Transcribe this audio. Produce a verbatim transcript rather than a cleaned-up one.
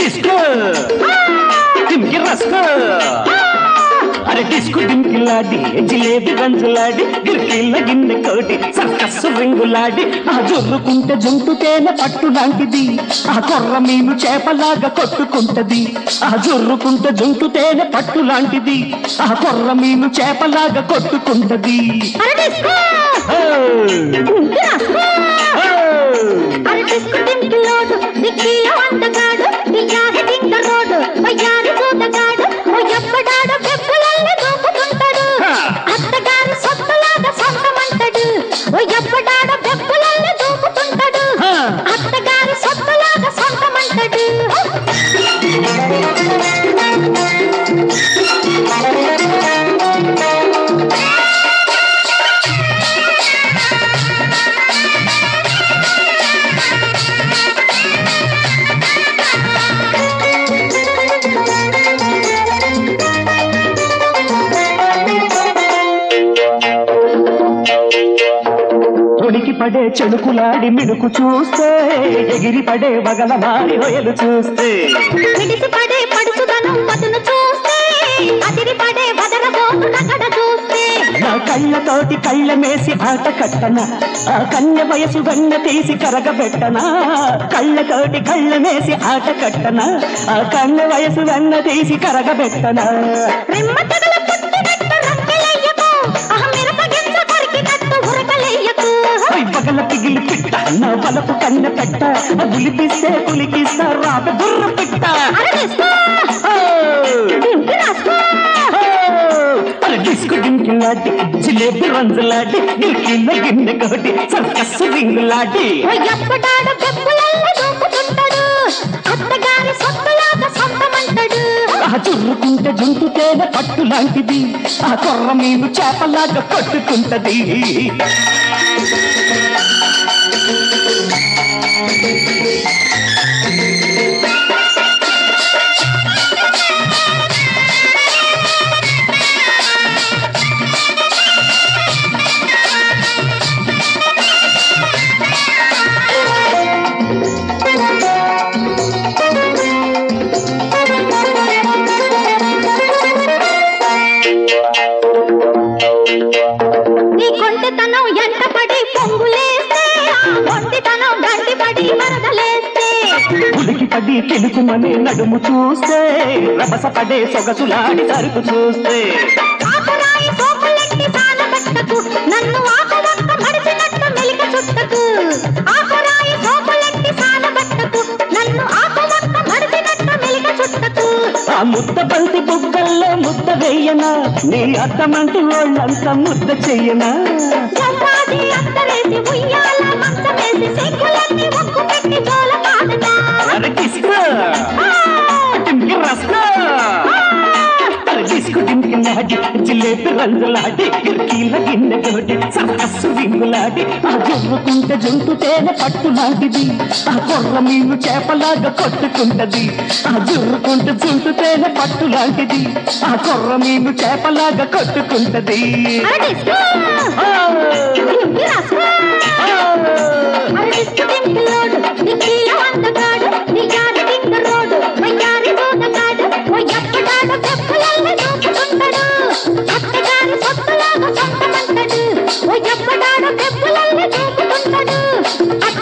disco టిమ్కి రస్కో అరే disk డింకిలాడి jalebi గంజులాడి గిరికీళ్ళ గిన్నె కోటి సర్కస్సు రింగులాడి ఆ జొర్రుకుంటే జంతుతేనె పట్టు లాంటిది ఆ కొర్ర మీను చేపలాగా కొట్టుకుంటది ఆ జొర్రుకుంటే జంతుతేనె పట్టు లాంటిది ఆ కొర్ర మీను చేపలాగా కొట్టుకుంటది ఎప్పడాడో బెప్పులల్లి దూకుతుంటాడు అత్తగారి సొత్తులాగా సొంతమంటాడు ఉనికి పడే చెడుకులాడి మిడుకు చూస్తే ఎగిరి పడే వగల మారి హొయలు చూస్తే మిడిసి పడే పడుచుదనం మతును చూస్తే అదిరి పడే వదరబోతు నగడ చూస్తే నా కళ్ళతోటి కళ్ళ మేసి ఆట కట్టన ఆ కన్య వయసు గన్న తీసి కరగబెట్టనా కళ్ళతోటి కళ్ళ మేసి ఆట కట్టన ఆ కన్య వయసు గన్న తీసి కరగబెట్టనా రెమ్మ తగల పుట్టినట్టు రంకెలయ్యకు అహ మిరప గింజ కొరికినట్టు ఉరకలయ్యకు పగల పిగిలి పిట్ట నా బలపు కన్న పెట్ట గులిపిస్తే కులికిస్తా రాత గుర్ర పిట్ట డిస్కు డింకిలాడి జిలేబీ రంజులాడి గిరికీళ్ళ గిన్నె కోటి సర్కస్సు రింగులాడి ఎప్పటాడు బెప్పులల్లి దూకుతుంటాడు అత్తగారి సొత్తులాగా సొంతమంటాడు ఆ చుర్రుకుంటే జంతుతేనె పట్టు లాంటిది ఆ కొర్ర మీను చేపలాగా కొట్టుకుంటది నీ కొంటెతనం ఎంటపడి పొంగులేస్తే కొంటెతనం గంటిపడి వరదలేస్తే ఉలికి పడి కెలుకుమనే నడుము చూస్తే రభస పడే సొగసులాడి సరుకు చూస్తే ఆకురాయి సోపులెట్టి సానబెట్టకు నన్ను ఆకువక్క మడిచినట్టు మెలిక చుట్టకు ఆకురాయి సోపులెట్టి సానబెట్టకు నన్ను ఆకువక్క మడిచినట్టు మెలిక చుట్టకు ఆ ముద్ద బంతి బుగ్గల్లో ముద్ద వేయనా నీ అద్దమంటి వాళ్ళంతా ముద్ద చెయ్యనా జవ్వాది అత్తరేసి ఉయ్యాల మంచమేసి సిగ్గులన్నీ ఒక్కు పెట్టి జోల కాదనా డిస్కు డింకిలాడి జిలేబీ రంజులాడి గిరికీళ్ళ గిన్నె కోటి సర్కస్సు రింగులాడి ఆ జొర్రుకుంటే జంతుతేనె పట్టు లాంటిది ఆ కొర్ర మీను చేపలాగా కొట్టుకుంటది ఆ జొర్రుకుంటే జంతుతేనె పట్టు లాంటిది ఆ కొర్ర మీను చేపలాగా కొట్టుకుంటది అత్తగారి సొత్తులాగా సొంతమంటాడు ఎప్పడాడో బెప్పులల్లి దూకుతుంటాడు